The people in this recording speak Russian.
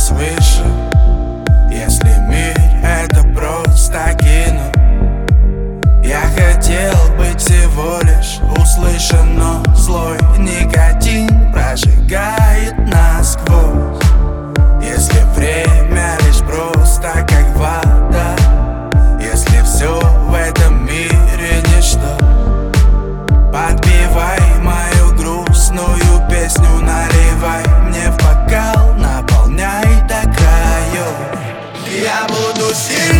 свыше. Если мир это просто кино, я хотел быть всего лишь услышан, но злой никотин прожигает насквозь. Если время лишь просто как вода, если все в этом мире ничто, подпевай мою грустную песню, наливай мне в бокал, наполняй до краев. Я буду сильным.